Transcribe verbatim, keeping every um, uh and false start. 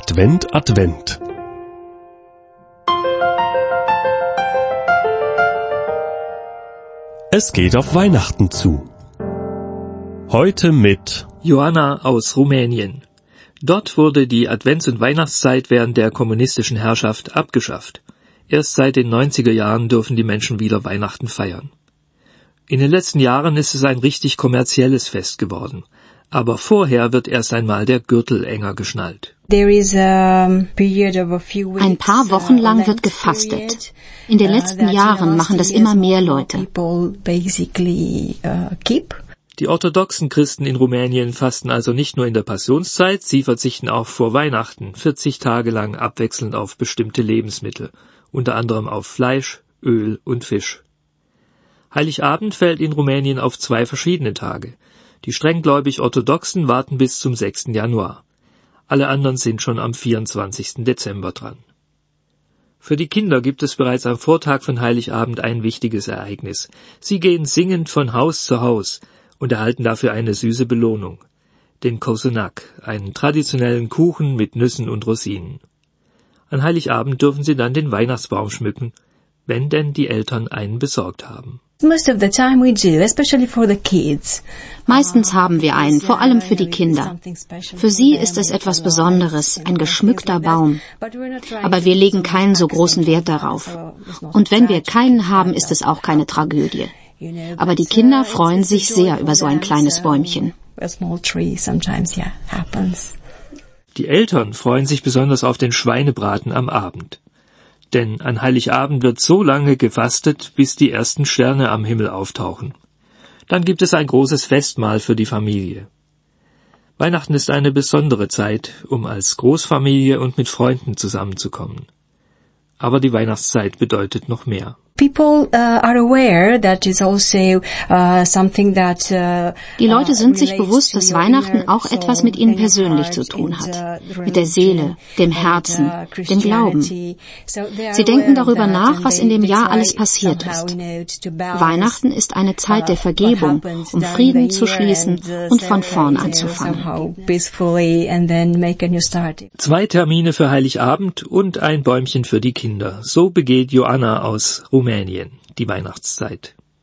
Advent, Advent. Es geht auf Weihnachten zu. Heute mit Joanna aus Rumänien. Dort wurde die Advents- und Weihnachtszeit während der kommunistischen Herrschaft abgeschafft. Erst seit den neunziger Jahren dürfen die Menschen wieder Weihnachten feiern. In den letzten Jahren ist es ein richtig kommerzielles Fest geworden. Aber vorher wird erst einmal der Gürtel enger geschnallt. Ein paar Wochen lang wird gefastet. In den letzten Jahren machen das immer mehr Leute. Die orthodoxen Christen in Rumänien fasten also nicht nur in der Passionszeit, sie verzichten auch vor Weihnachten vierzig Tage lang abwechselnd auf bestimmte Lebensmittel, unter anderem auf Fleisch, Öl und Fisch. Heiligabend fällt in Rumänien auf zwei verschiedene Tage. Die strenggläubig Orthodoxen warten bis zum sechsten Januar. Alle anderen sind schon am vierundzwanzigsten Dezember dran. Für die Kinder gibt es bereits am Vortag von Heiligabend ein wichtiges Ereignis. Sie gehen singend von Haus zu Haus und erhalten dafür eine süße Belohnung, den Cozonac, einen traditionellen Kuchen mit Nüssen und Rosinen. An Heiligabend dürfen sie dann den Weihnachtsbaum schmücken, wenn denn die Eltern einen besorgt haben. Meistens haben wir einen, vor allem für die Kinder. Für sie ist es etwas Besonderes, ein geschmückter Baum. Aber wir legen keinen so großen Wert darauf. Und wenn wir keinen haben, ist es auch keine Tragödie. Aber die Kinder freuen sich sehr über so ein kleines Bäumchen. Die Eltern freuen sich besonders auf den Schweinebraten am Abend. Denn an Heiligabend wird so lange gefastet, bis die ersten Sterne am Himmel auftauchen. Dann gibt es ein großes Festmahl für die Familie. Weihnachten ist eine besondere Zeit, um als Großfamilie und mit Freunden zusammenzukommen. Aber die Weihnachtszeit bedeutet noch mehr. Die Leute sind sich bewusst, dass Weihnachten auch etwas mit ihnen persönlich zu tun hat. Mit der Seele, dem Herzen, dem Glauben. Sie denken darüber nach, was in dem Jahr alles passiert ist. Weihnachten ist eine Zeit der Vergebung, um Frieden zu schließen und von vorn anzufangen. Zwei Termine für Heiligabend und ein Bäumchen für die Kinder. So begeht Joanna aus Rumänien die Weihnachtszeit.